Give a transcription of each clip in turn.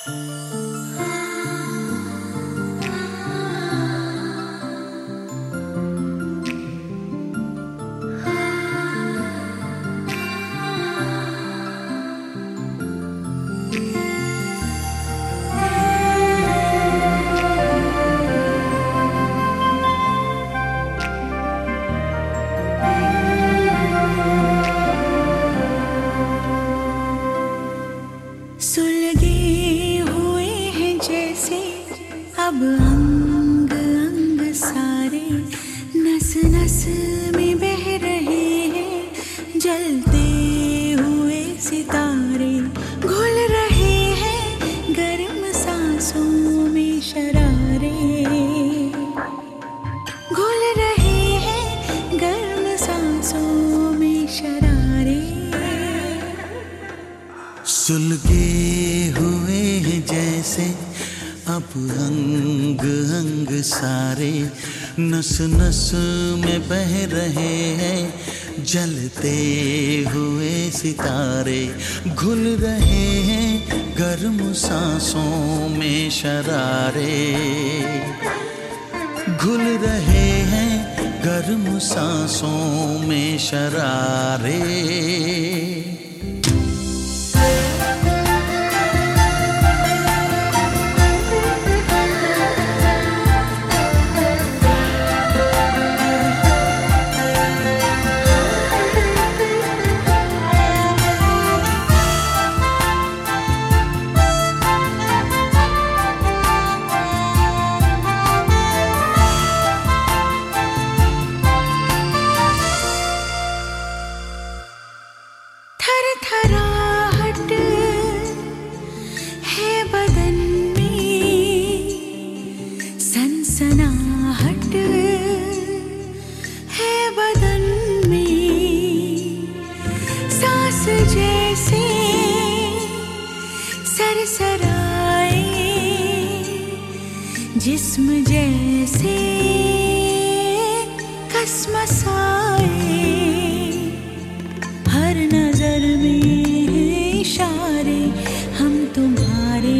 सुलगे हुए हैं जैसे अब अंग अंग सारे, नस नस में बह रहे हैं जलते हुए सितारे, घुल रहे हैं गर्म सांसों में शरारे, घुल रहे हैं गर्म सांसों में शरारे। सुलगे हुए हैं जैसे अब अंग अंग सारे, नस नस में बह रहे हैं जलते हुए सितारे, घुल रहे हैं गर्म सांसों में शरारे, घुल रहे हैं गर्म सांसों में शरारे। थरथराहट है बदन में, सनसनाहट है बदन में, सांस जैसे सरसराए, जिस्म जैसे कसमसाए, हर नजर में इशारे, हम तुम्हारे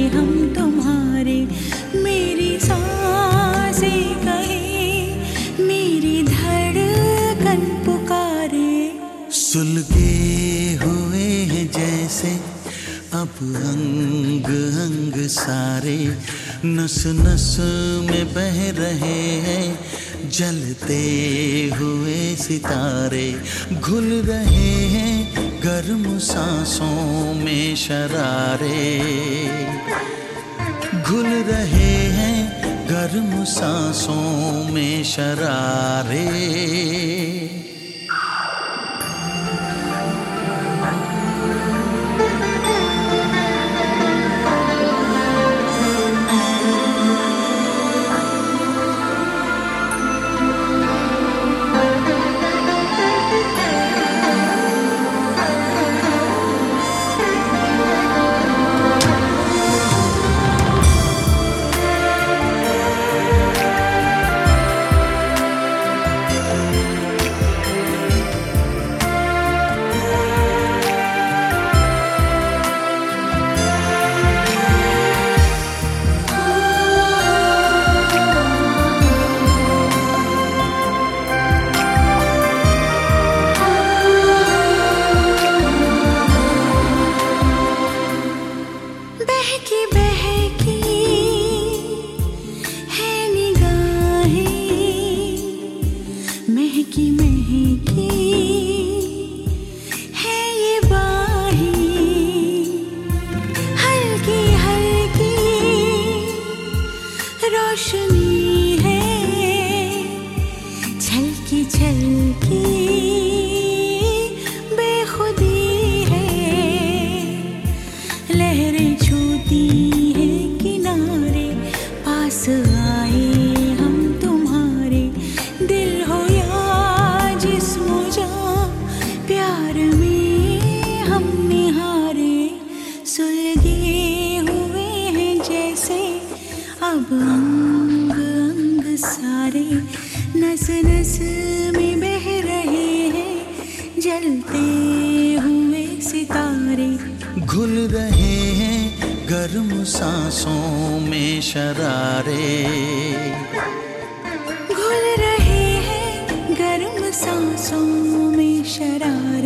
मेरी सांसें कहे, मेरी धड़कन पुकारे। सुलगे हुए हैं जैसे अब अंग अंग सारे, नस नस में बह रहे हैं जलते हुए सितारे, घुल रहे हैं गर्म सांसों में शरारे, घुल रहे हैं गर्म सांसों में शरारे। महकी महकी है ये बाहें, हल्की हल्की रोशनी है, छलकी छलकी बेखुदी है, लहरें छूती हैं किनारे, पास आए हम तुम्हारे, दिल हो प्यार में हम निहारे। सुलगे हुए हैं जैसे अब अंग अंग सारे, नस नस में बह रहे हैं जलते हुए सितारे, घुल रहे हैं गर्म सांसों में शरारे। घुल रहे हैं गर्म सांसों में शरारे।